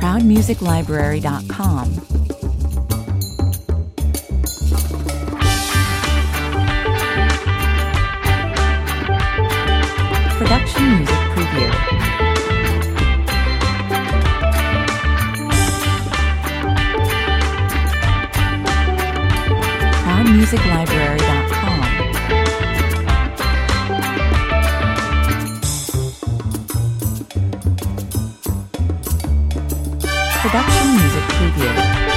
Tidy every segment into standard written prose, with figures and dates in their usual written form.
ProudMusicLibrary.com. Production Music Preview. ProudMusicLibrary.com. Production Music Preview.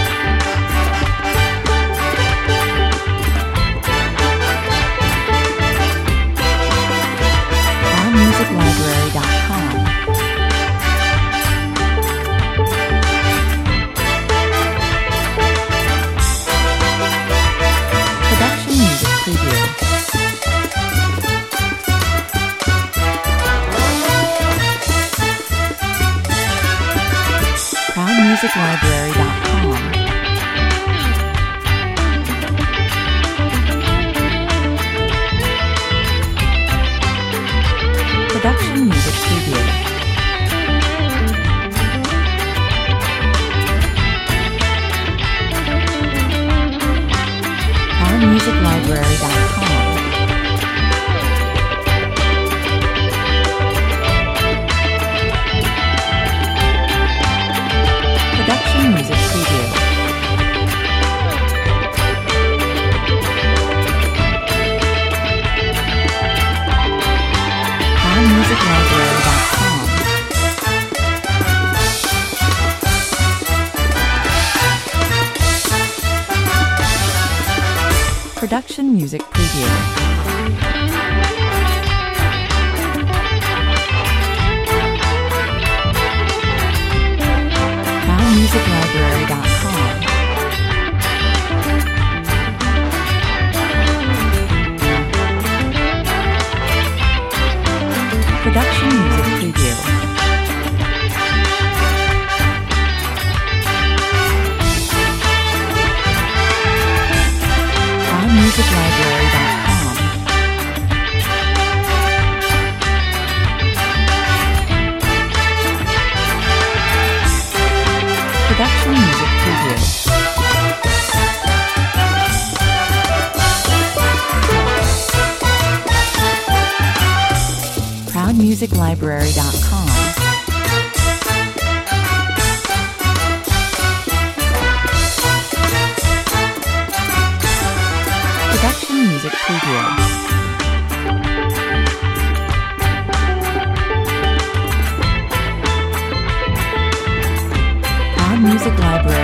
ProudMusicLibrary.com. Production Music Preview. ProudMusicLibrary.com. Production Music Preview. ProudMusicLibrary.com. Production Music Preview. ProudMusicLibrary.com. Production Music Preview. ProudMusicLibrary.com. Production Music Preview. ProudMusicLibrary.com. Production Music Preview. ProudMusicLibrary.com. Production Music Preview. ProudMusicLibrary.com.